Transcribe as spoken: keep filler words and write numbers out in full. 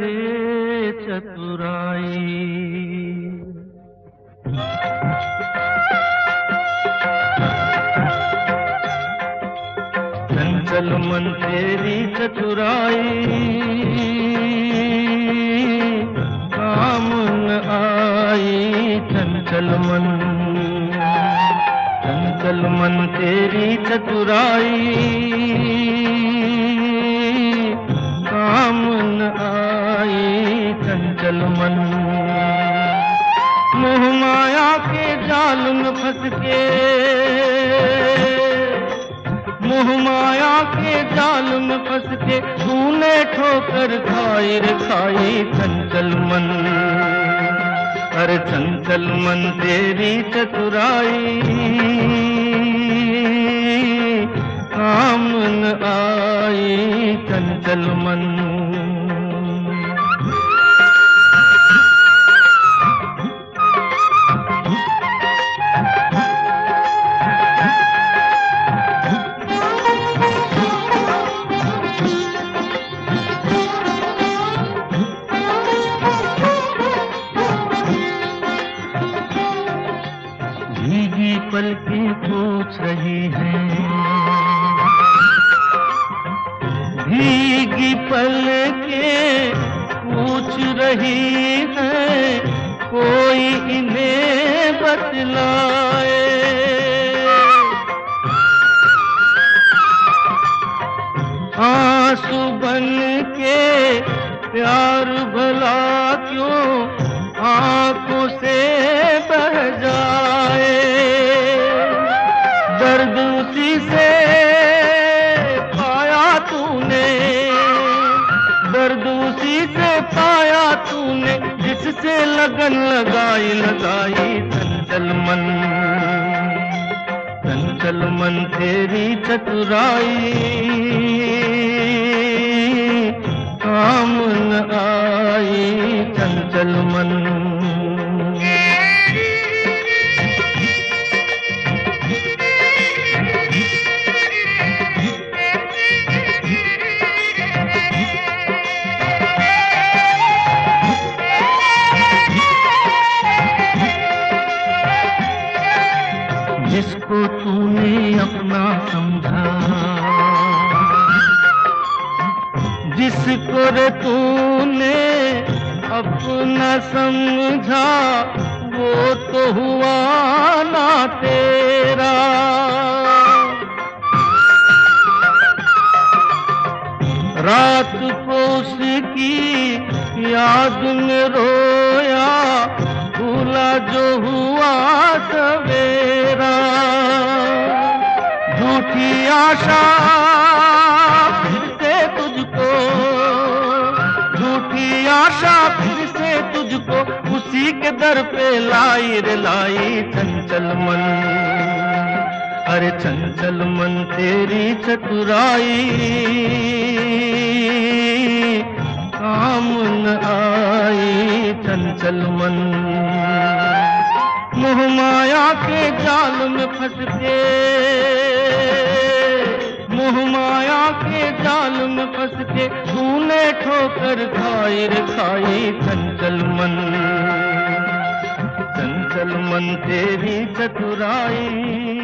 करे चतुराई। चंचल मन तेरी चतुराई काम न आई। चंचल मन चंचल मन तेरी चतुराई काम न आई। चंचल मन मोह माया के जाल में फंस के मोह माया के जाल में फंस के तूने ठोकर खाई रे खाई। चंचल मन अरे चंचल मन तेरी चतुराई काम न आई। चंचल मन भीगी पलकें पूछ रही हैं, भीगी पलकें पूछ रही हैं, कोई इन्हें बतलाए। आंसू बन के प्यार भला क्यों आंखों से बह जाए। दर्द उसी से पाया तूने, दर्द उसी से पाया तूने जिससे लगन लगाई लगाई। चंचल मन चंचल मन तेरी चतुराई काम न आई। चंचल मन जिसको तूने अपना समझा, जिसको रे तूने अपना समझा, वो तो हुआ ना तेरा। रात को उसकी याद में रोया, भूला जो हुआ सवेरा। झूठी आशा फिर से तुझको, झूठी आशा फिर से तुझको उसी के दर पे लाई रे लाई। चंचल मन अरे चंचल मन तेरी चतुराई काम न आई। चंचल मन मोह माया के जाल में फंस के, मोह माया के जाल में फंस के तूने ठोकर खाई रे खाई। चंचल मन चंचल मन तेरी चतुराई